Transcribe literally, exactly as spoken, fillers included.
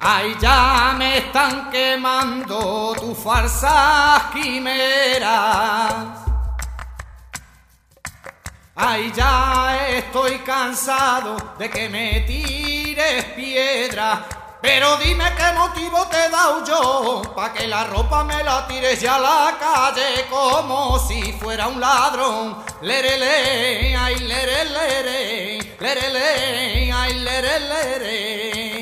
Ay, ya me están quemando tus falsas quimeras. Ay, ya estoy cansado de que me tires piedras. Pero dime qué motivo te he dado yo pa' que la ropa me la tires ya a la calle como si fuera un ladrón. Lerele, ay, lerele, lerele, ay, lerele, lerele.